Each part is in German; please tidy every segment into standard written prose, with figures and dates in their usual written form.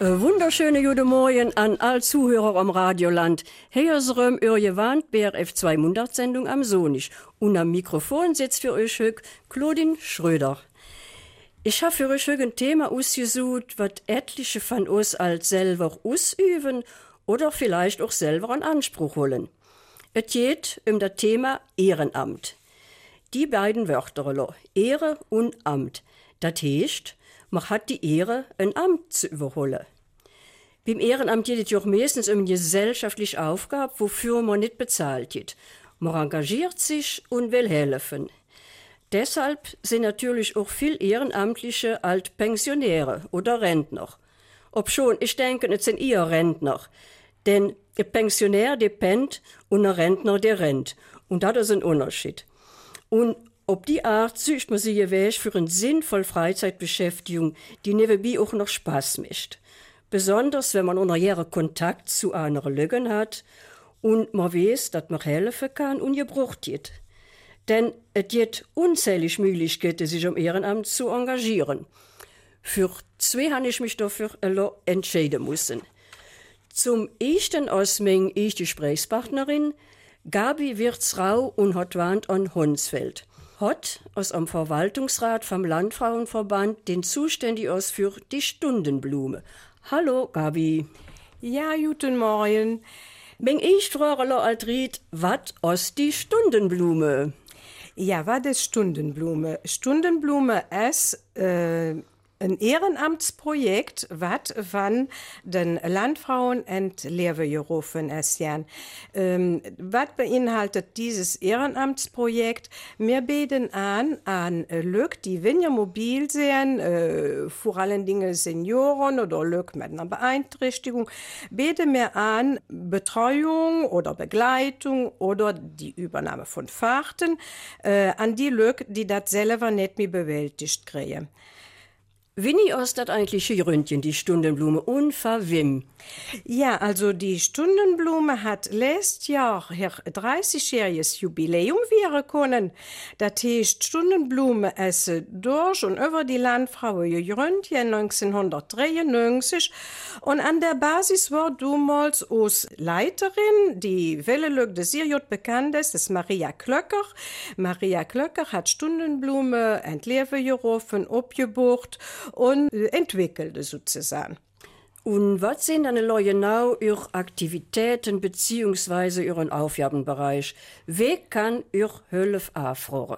Wunderschöne guten Morgen an all Zuhörer am Radioland. Hier ist ihr gewandt BRF 200 Sendung am Sonntag. Und am Mikrofon sitzt für euch heute Claudine Schröder. Ich habe für euch heute ein Thema ausgesucht, was etliche von uns als selber ausüben oder vielleicht auch selber in Anspruch holen. Es geht um das Thema Ehrenamt. Die beiden Wörter, Ehre und Amt. Das heißt, man hat die Ehre, ein Amt zu überholen. Beim Ehrenamt geht es ja auch meistens um eine gesellschaftliche Aufgabe, wofür man nicht bezahlt wird. Man engagiert sich und will helfen. Deshalb sind natürlich auch viele Ehrenamtliche als Pensionäre oder Rentner. Obschon, ich denke, es sind eher Rentner. Denn ein Pensionär, der pennt, und ein Rentner, der rennt. Und das ist ein Unterschied. Und auf die Art sucht man sich einen Weg für eine sinnvolle Freizeitbeschäftigung, die nebenbei auch noch Spaß macht. Besonders, wenn man unter Jahren Kontakt zu anderen Leuten hat und man weiß, dass man helfen kann und gebraucht wird. Denn es gibt unzählige Möglichkeiten, sich im Ehrenamt zu engagieren. Für zwei habe ich mich dafür entscheiden müssen. Zum ersten als meine erste Gesprächspartnerin Gabi Wirtsrau und hat wohnt an Honsfeld. Hat aus am Verwaltungsrat vom Landfrauenverband den zuständig aus für die Stundenblume. Hallo Gabi. Ja, guten Morgen. Wenn ich frage Altried, was aus die Stundenblume? Ja, was ist Stundenblume? Stundenblume ist ein Ehrenamtsprojekt, was von den Landfrauen und Lehrberufen ist. Was beinhaltet dieses Ehrenamtsprojekt? Wir bieten an Leute, die weniger mobil sind, vor allen Dingen Senioren oder Leute mit einer Beeinträchtigung, bieten wir an Betreuung oder Begleitung oder die Übernahme von Fahrten an die Leute, die das selber nicht mehr bewältigt kriegen. Winnie ist das eigentlich hier Röntgen, die Stundenblume, und für wem? Ja, also die Stundenblume hat letztes Jahr ihr 30-jähriges Jubiläum feiern können. Das heißt, Stundenblume ist durch und über die Landfrauen gegründet 1993 und an der Basis war damals als Leiterin, die Welle des Siriot bekannt ist, das ist Maria Klöcker. Maria Klöcker hat Stundenblume entleben gerufen, abgebucht und entwickelte sozusagen. Und was sind dann genau Ihre Aktivitäten bzw. Ihren Aufgabenbereich? Wie kann Ihr Hilfe anfragen?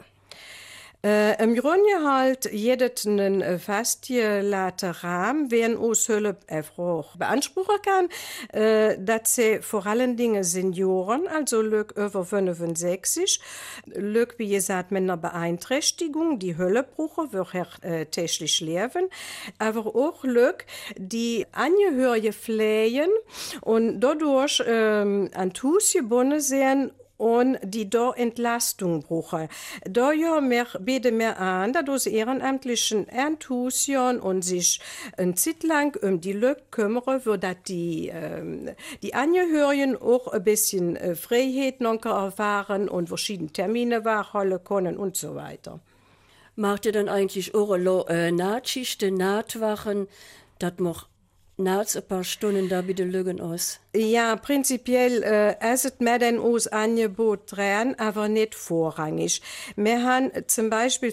Im Grunde halt jeden festgelegten Rahmen, wen uns Hilfe einfach beanspruchen kann. Das sind vor allen Dingen Senioren, also Leute über 65, Leute, wie gesagt, mit einer Beeinträchtigung, die Hilfe brauchen, für täglich leben, aber auch Leute, die Angehörige pflegen und dadurch an Hus gebunden sind und die da Entlastung brauchen. Da ja bieten wir an, dass uns Ehrenamtlichen Enthusiasten und sich eine Zeit lang die Leute kümmern, wo dass die Angehörigen auch ein bisschen Freiheit noch erfahren und verschiedene Termine wahrholen können und so weiter. Macht ihr dann eigentlich auch Nachtschichten, Nachtwachen, dass man nachts ein paar Stunden da bei den Lügen aus? Ja, prinzipiell ist es mehr denn aus Angebot dran, aber nicht vorrangig. Wir haben zum Beispiel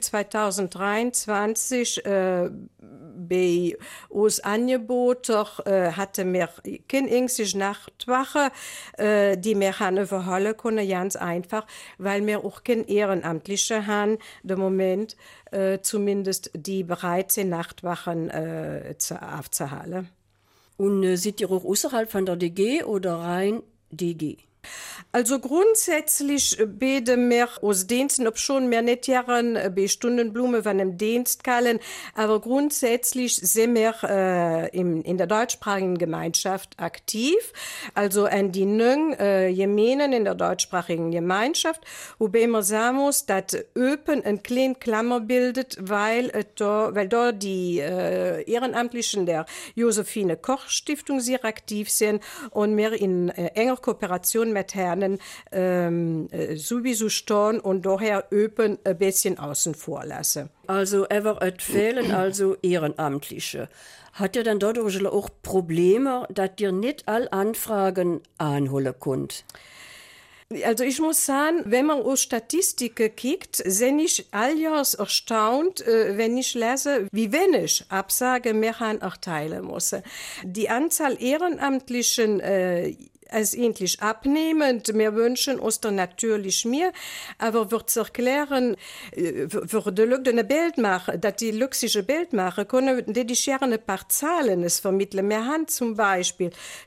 2023 bei uns Angebot hatten wir keine ängstliche Nachtwache, die wir haben überholen können, ganz einfach, weil wir auch keine Ehrenamtliche haben, im Moment zumindest, die bereit sind, Nachtwachen aufzuhalten. Und seid ihr auch außerhalb von der DG oder rein DG? Also grundsätzlich bieten wir aus Diensten, ob schon mehr nicht Jahren bei Stundenblume von einem Dienst kallen, aber grundsätzlich sind wir in der deutschsprachigen Gemeinschaft aktiv, also an die Gemeinden in der deutschsprachigen Gemeinschaft, wobei man sagen muss, dass Öpen eine kleine Klammer bildet, weil da die Ehrenamtlichen der Josephine Koch Stiftung sehr aktiv sind und wir in enger Kooperation Frauen mit Herren sowieso stehen und daher öpen ein bisschen außen vor lassen. Also, et fehlen also Ehrenamtliche. Hat ihr dann dadurch auch Probleme, dass ihr nicht all Anfragen anholen könnt? Also ich muss sagen, wenn man auf Statistiken guckt, bin ich alljährlich erstaunt, wenn ich lese, wie wenig Absagen wir erteilen müssen. Die Anzahl Ehrenamtlichen ist endlich abnehmend. Wir wünschen uns dann natürlich mehr, aber wird sich erklären, für die Bildmacher, dass die luxische Bildmacher können die gerne ein paar Zahlen vermitteln. Wir haben zum Beispiel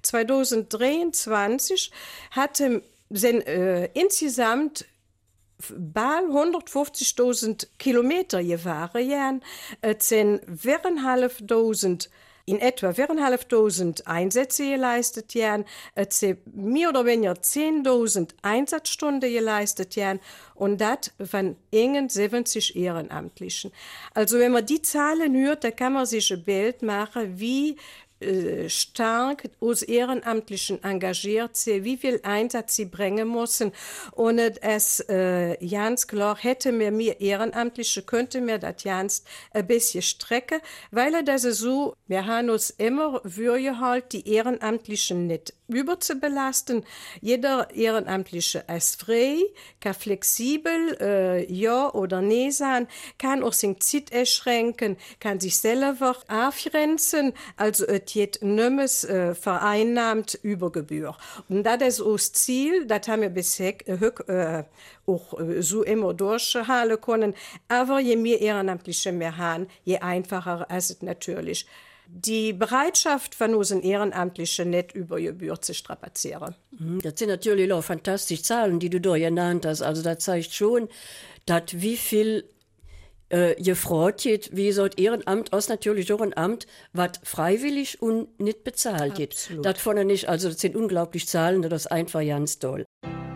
2023 sind insgesamt bald 150.000 Kilometer gefahren. Es sind 4.500 in etwa 4.500 Einsätze geleistet werden. Es sind mehr oder weniger 10.000 Einsatzstunden geleistet werden. Und das von 71 Ehrenamtlichen. Also wenn man die Zahlen hört, da kann man sich ein Bild machen, wie stark aus Ehrenamtlichen engagiert sind, wie viel Einsatz sie bringen müssen. Und es ganz klar, hätte mir mehr Ehrenamtliche, könnte mir das ganz ein bisschen strecken, weil das so, wir haben uns immer vorgehalten, die Ehrenamtlichen nicht überzubelasten. Jeder Ehrenamtliche ist frei, kann flexibel ja oder nee sein, kann auch seine Zeit erschränken, kann sich selber abgrenzen, also es geht nimmes vereinnahmt über Gebühr. Und das ist das Ziel, das haben wir bisher auch so immer durchhalten können. Aber je mehr Ehrenamtliche wir haben, je einfacher ist es natürlich. Die Bereitschaft von unseren Ehrenamtlichen nicht über Gebühr zu strapazieren. Das sind natürlich auch fantastische Zahlen, die du da genannt hast. Also das zeigt schon, dass wie viel gefreut wird, wie so ein Ehrenamt aus natürlich auch ein Amt, was freiwillig und nicht bezahlt wird. Das von nicht, also das sind unglaublich Zahlen, das ist einfach ganz toll.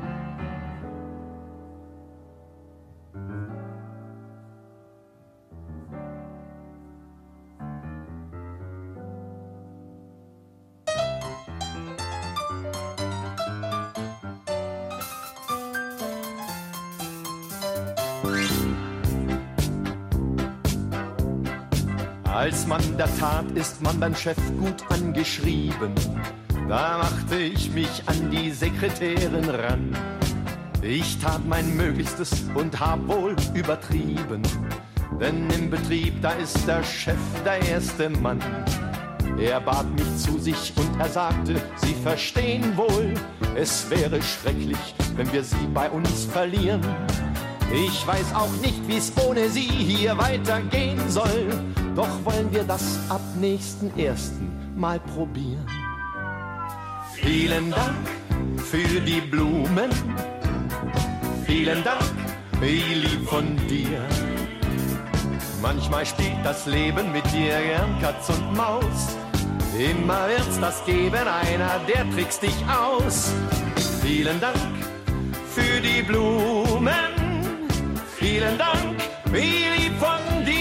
Als Mann der Tat ist man beim Chef gut angeschrieben. Da machte ich mich an die Sekretärin ran. Ich tat mein Möglichstes und hab wohl übertrieben. Denn im Betrieb, da ist der Chef der erste Mann. Er bat mich zu sich und er sagte, Sie verstehen wohl, es wäre schrecklich, wenn wir Sie bei uns verlieren. Ich weiß auch nicht, wie's ohne Sie hier weitergehen soll. Doch wollen wir das ab nächsten 1. Mal probieren. Vielen Dank für die Blumen. Vielen Dank, wie lieb von dir. Manchmal spielt das Leben mit dir gern Katz und Maus. Immer wird's das geben, einer, der trickst dich aus. Vielen Dank für die Blumen. Vielen Dank, wie lieb von dir.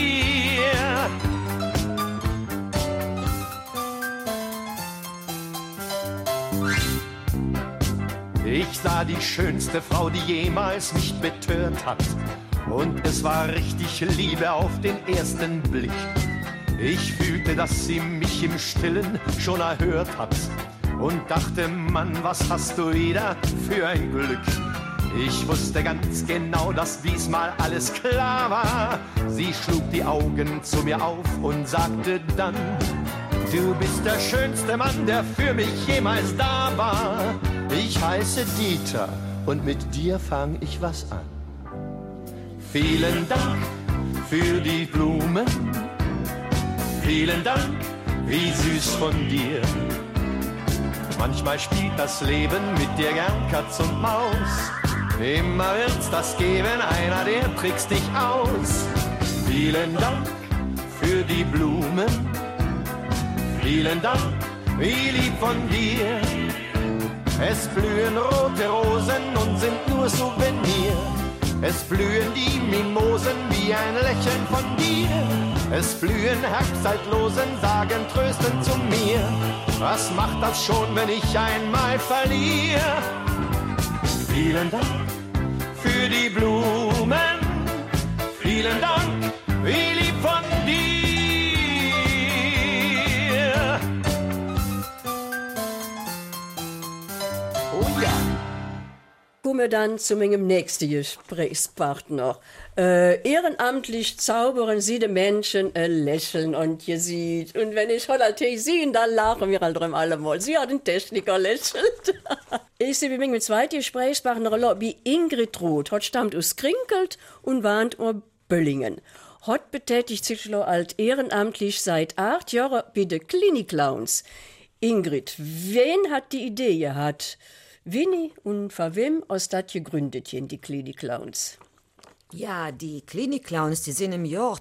Ich sah die schönste Frau, die jemals mich betört hat. Und es war richtig Liebe auf den ersten Blick. Ich fühlte, dass sie mich im Stillen schon erhört hat. Und dachte, Mann, was hast du wieder für ein Glück. Ich wusste ganz genau, dass diesmal alles klar war. Sie schlug die Augen zu mir auf und sagte dann, du bist der schönste Mann, der für mich jemals da war. Ich heiße Dieter und mit dir fang ich was an. Vielen Dank für die Blumen. Vielen Dank, wie süß von dir. Manchmal spielt das Leben mit dir gern Katz und Maus. Immer wird's das geben, einer, der trickst dich aus. Vielen Dank für die Blumen. Vielen Dank, wie lieb von dir. Es blühen rote Rosen und sind nur Souvenir. Es blühen die Mimosen wie ein Lächeln von dir. Es blühen Herbstzeitlosen, sagen tröstend zu mir. Was macht das schon, wenn ich einmal verliere? Vielen Dank für die Blumen. Vielen Dank, wie lieb von dir. Oh ja. Kommen wir dann zu meinem nächsten Gesprächspartner. Ehrenamtlich zaubern sie den Menschen ein Lächeln und ihr seht. Und wenn ich heute sehe, dann lachen wir halt allemal. Sie hat den Techniker lächelt. Ich sehe bei meinem zweiten Gesprächspartner wie Ingrid Roth. Hat stammt aus Krinkelt und wohnt in Böllingen. Hat betätigt sich als ehrenamtlich seit 8 Jahren bei den Klinik-Clowns. Ingrid, wen hat die Idee gehabt? Winnie und von wem aus das gegründet hier, die Klinik-Clowns? Ja, die Klinik-Clowns, die sind im Jahr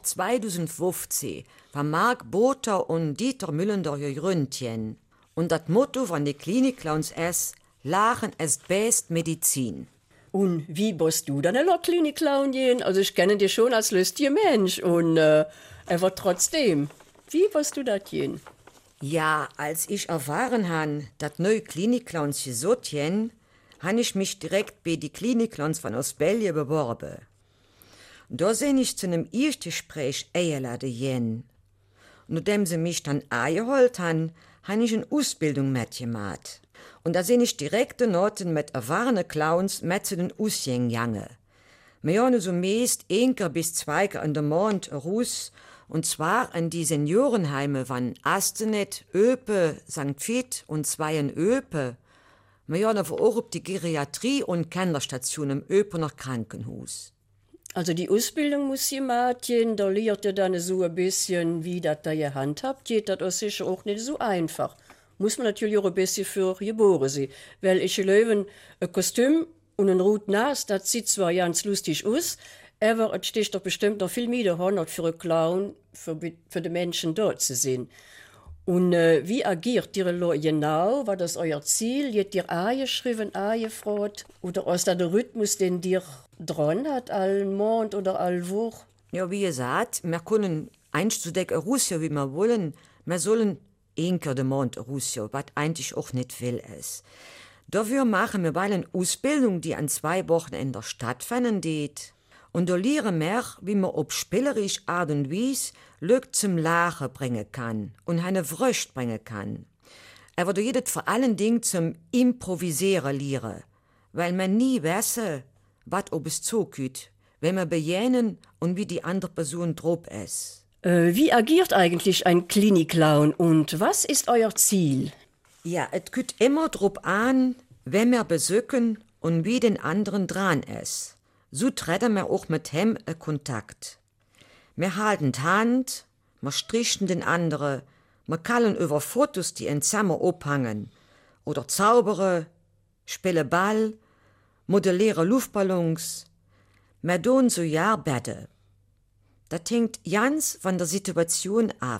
2015 von Marc Botha und Dieter Müllender gegründet. Und das Motto von den Klinik-Clowns ist, Lachen ist best Medizin. Und wie bist du dann ein Klinik-Clown gehen? Also ich kenne dich schon als lustiger Mensch und aber trotzdem, wie bist du das gehen? Ja, als ich erfahren habe, dass neue Klinik-Clowns gesucht haben, habe ich mich direkt bei die Klinik-Clowns von Ostbelgien beworben. Da bin ich zu einem Erstgespräch eingeladen. Nachdem sie mich dann eingeholt haben, habe ich eine Ausbildung mitgemacht. Und da bin ich direkt Noten mit erfahrenen Clowns mit zu den Ausgängen gegangen. Wir haben so meist 1 bis 2 in der Monat raus, und zwar in die Seniorenheime von Astenet, Öpe, St. Vith und 2 in Öpe. Wir haben aber auch auf die Geriatrie und Kinderstation im Öpener Krankenhaus. Also die Ausbildung muss je machen, da lernt ihr dann so ein bisschen, wie das da gehandhabt geht. Das ist sicher auch nicht so einfach. Muss man natürlich auch ein bisschen für geboren sein. Weil ich löwen ein Kostüm und ein roten Nas, das sieht zwar ganz lustig aus, aber es steht doch bestimmt noch viel mehr dahinter für einen Clown, für die Menschen dort zu sehen. Und wie agiert ihr genau? War das euer Ziel? Habt ihr angeschrieben, angefragt? Oder ist das der Rhythmus, den ihr dran hat, all Monat oder all Woche? Ja, wie gesagt, wir können einzudecken Russland, wie wir wollen. Wir sollen 1 den Monat Russland, was eigentlich auch nicht viel ist. Dafür machen wir eine Ausbildung, die an 2 Wochenenden stattfinden. Und da lernen wir, wie man auf spielerische Art und Weise Leute zum Lachen bringen kann und eine Freude bringen kann. Aber da geht es vor allen Dingen zum Improvisieren lernen, weil man nie weiß, was ob es zugeht, wenn man bejähnen und wie die andere Person drauf ist. Wie agiert eigentlich ein Klinik-Clown und was ist euer Ziel? Ja, es kommt immer drauf an, wenn wir besuchen und wie den anderen dran ist. So treten wir auch mit ihm Kontakt. Wir halten die Hand, wir strichen den anderen, wir kallen über Fotos, die in Zimmer abhängen. Oder zaubere, spielen Ball, modellieren Luftballons. Wir tun so Jahrbette. Das hängt ganz von der Situation ab.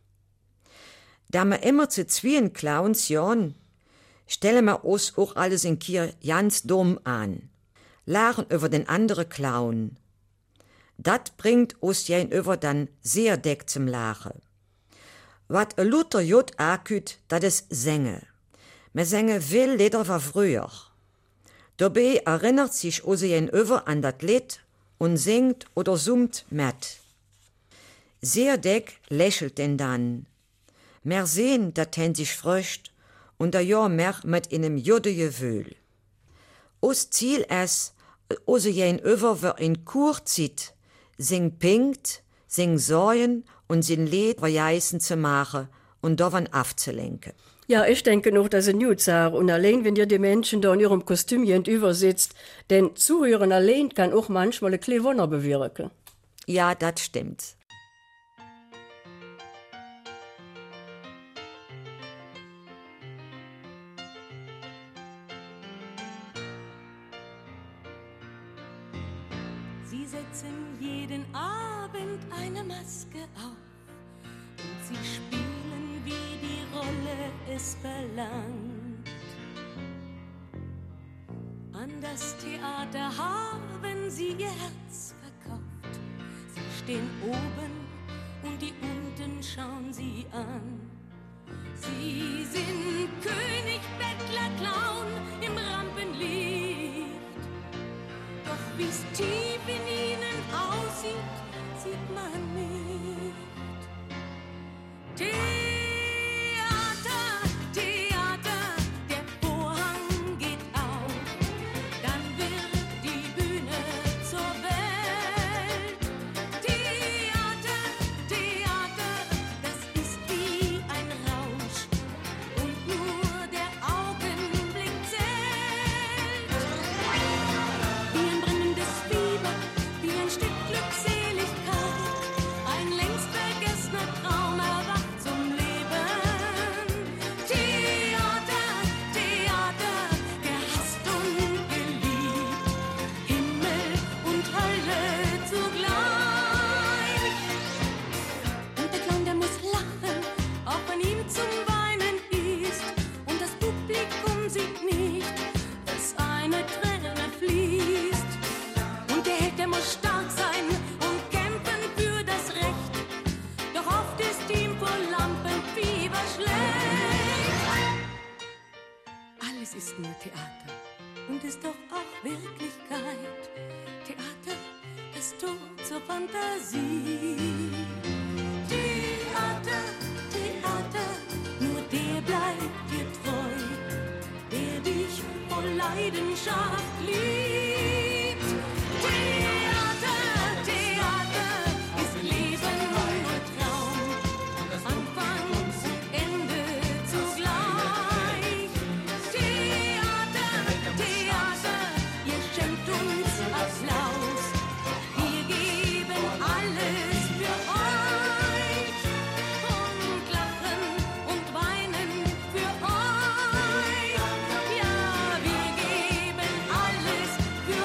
Da wir immer zu 2 Clowns jahren, stellen wir uns auch alles in Kier ganz dumm an. Lachen über den anderen Clown. Das bringt uns gegenüber dann sehr dick zum Lachen. Was ein Luther Jod aküt, das ist Singen. Wir singen viel Lieder von früher. Dabei erinnert sich unser gegenüber an das Lied und singt oder summt mit. Sehr dick lächelt denn dann. Wir sehen, dass sich fröscht und da ja mehr mit einem jüdischen Gefühl. Us Ziel ist, unser gegenüber wir in Kurzeit sing pinkt, sing säuen und sin Lied verjeißen zu machen und davon abzulenken. Ja, ich denke noch, dass ein gut Sache. Und allein, wenn ihr die Menschen da in ihrem Kostüm übersitzt, denn Zuhören allein kann auch manchmal ein kleines Wunder bewirken. Ja, das stimmt. Sie setzen jeden Abend eine Maske auf und sie spielen, wie die Rolle es verlangt. An der das Theater haben sie ihr Herz verkauft. Sie stehen oben und die unten schauen sie an. Sie sind König, Bettler, Clown im Rampenlicht. Doch wie's tief in ihnen aussieht, sieht man nicht. Theater, Theater, der Vorhang geht auf, dann wird die Bühne zur Welt. Theater, Theater, das ist wie ein Rausch und nur der Augenblick zählt. Wie ein brennendes Fieber, wie ein Stück Glückseligkeit, ein längst vergessener Traum erwacht zum Leben. Theater, Theater, gehasst und geliebt, Himmel und Hölle zugleich. Und der Clown, der muss lachen, auch wenn ihm zum Weinen ist. Und das Publikum sieht nicht, dass eine Träne fließt. Und der Held, der muss stark sein und kämpfen für das Recht. Doch oft ist ihm vor Lampenfieber schlecht. Alles ist nur Theater und ist doch auch Wirklichkeit. Theater, das Tor zur Fantasie. Theater, Theater, nur der bleibt dir treu, der dich voll Leidenschaft liebt. Theater, Theater, ist Leben und Traum, Anfang und Ende zugleich. Theater, Theater, ihr schenkt uns Applaus, wir geben alles für euch und lachen und weinen für euch. Ja, wir geben alles für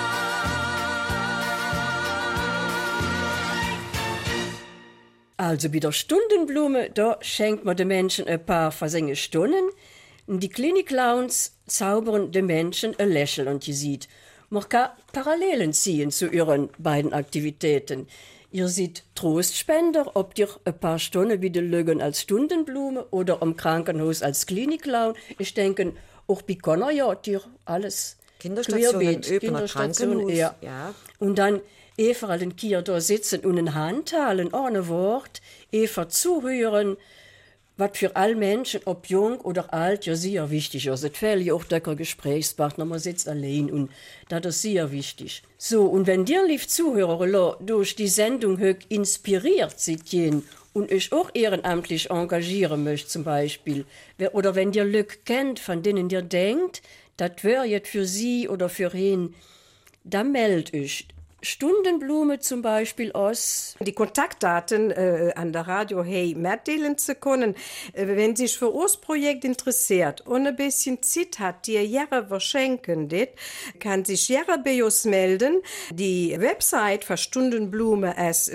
euch. Also bei der Stundenblume, da schenkt man den Menschen ein paar versenge Stunden. Die kleinen Clowns zaubern den Menschen ein Lächeln und ihr seht, man kann Parallelen ziehen zu ihren beiden Aktivitäten. Ihr seht Trostspender, ob ihr ein paar Stunden wieder lügen als Stundenblume oder am Krankenhaus als Klinikclown. Ich denke, auch bei Connor, ja, dir alles Kinderstation querbeet. im Öpener Krankenhaus, ja. ja. Und dann Eva den Kier da sitzen und eine Hand halten, ohne Wort, Eva zuhören, was für alle Menschen, ob jung oder alt, ja sehr wichtig ist. Es fehlt ja auch der Gesprächspartner, man sitzt allein und das ist sehr wichtig. So, und wenn dir, lieb Zuhörer, durch die Sendung inspiriert seid und euch auch ehrenamtlich engagieren möchtet zum Beispiel, oder wenn dir Glück kennt, von denen ihr denkt, das wäre jetzt für sie oder für ihn, dann meldet euch. Stundenblume zum Beispiel aus. Die Kontaktdaten an der Radio Hey mitteilen zu können, wenn sich für das Projekt interessiert und ein bisschen Zeit hat, die Jahre verschenken, kann sich Jahre bei uns melden. Die Website für Stundenblume ist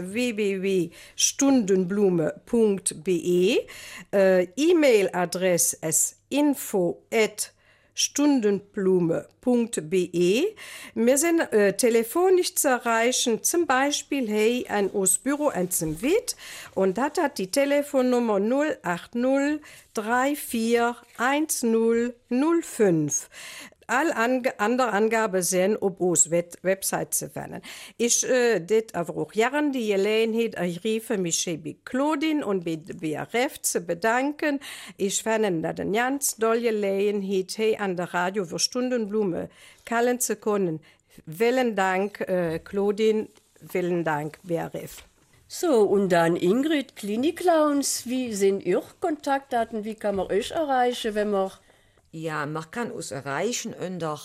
www.stundenblume.be. E-Mail-Adresse ist info@stundenblume.be. Wir sind telefonisch zu erreichen, zum Beispiel hey an uns Büro in Zimwit und das hat die Telefonnummer 080 341005. All andere Angaben sind auf unserer Website zu finden. Ich det aber auch Jahren die Gelegenheit ergreife, mich bei Claudine und bei BRF zu bedanken. Ich finde das eine ganz tolle Gelegenheit, hier an der Radio für Stundenblume kallen zu können. Vielen Dank, Claudine. Vielen Dank, BRF. So, und dann Ingrid, Klinikclowns, wie sind Ihre Kontaktdaten? Wie kann man euch erreichen, wenn man... Ja, man kann uns erreichen unter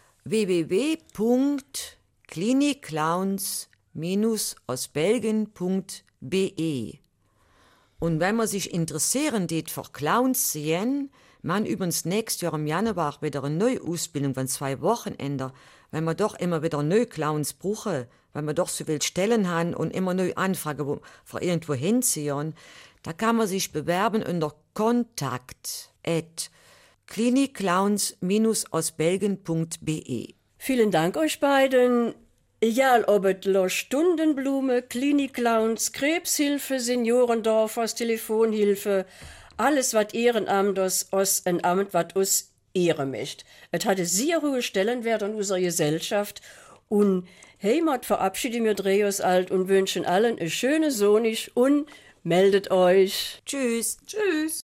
www.klinikclowns-ausbelgien.be. Und wenn man sich interessieren tät für Clowns sehen, man übrigens nächstes Jahr im Januar wieder eine neue Ausbildung von 2 Wochenenden, wenn wir doch immer wieder neue Clowns brauchen, weil wir doch so viel Stellen haben und immer neue Anfragen für irgendwo hinziehen, da kann man sich bewerben unter kontakt@klinikclowns-ausbelgien.be. Vielen Dank euch beiden. Egal ob es Loch Stundenblume, Klinik-Clowns, Krebshilfe, Seniorendorfers, Telefonhilfe, alles was Ehrenamt aus ein Amt, was uns Ehre möchte. Es hatte sehr hohe Stellenwert in unserer Gesellschaft und heimat verabschiede mir Dreos alt und wünschen allen eine schöne Sonnig und meldet euch. Tschüss. Tschüss.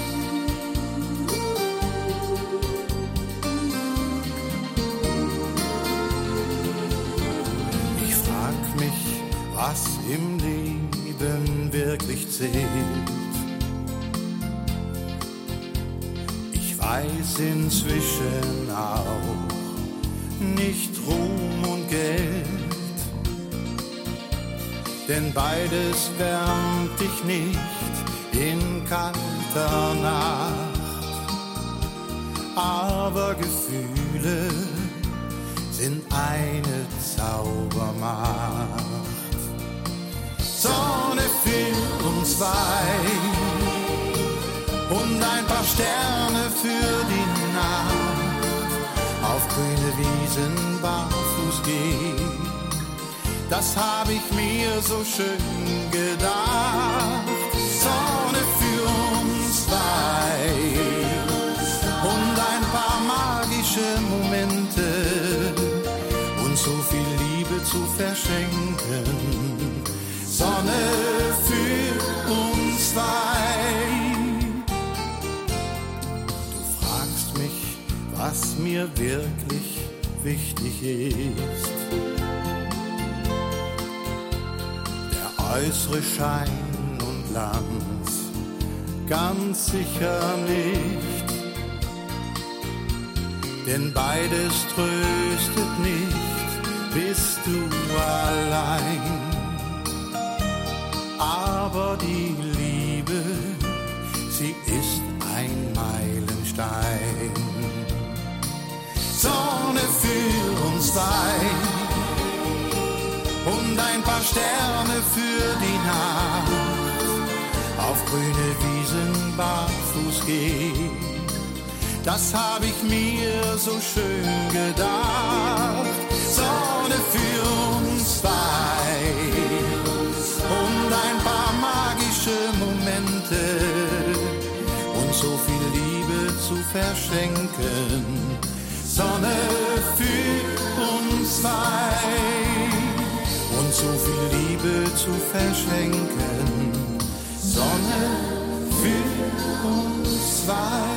Ich frag mich, was im Leben wirklich zählt. Ich weiß inzwischen auch nicht Ruhm und Geld, denn beides wärmt dich nicht in kalter Nacht. Aber Gefühle sind eine Zaubermacht. Sonne für uns zwei und ein paar Sterne für die Nacht. Auf grüne Wiesen barfuß gehen, das hab ich mir so schön gedacht. Sonne für uns zwei und ein paar magische Momente und so viel Liebe zu verschenken. Sonne für uns zwei. Du fragst mich, was mir wirklich wichtig ist. Der äußere Schein und Glanz, ganz sicher nicht, denn beides tröstet nicht, bist du allein. Aber die Liebe, sie ist ein Meilenstein. Sonne für uns zwei und ein paar Sterne für die Nacht. Auf grüne Wiesen barfuß gehen, das hab ich mir so schön gedacht. Sonne für uns zwei und ein paar magische Momente und so viel Liebe zu verschenken. Sonne für uns zwei und so viel Liebe zu verschenken. Sonne für uns zwei.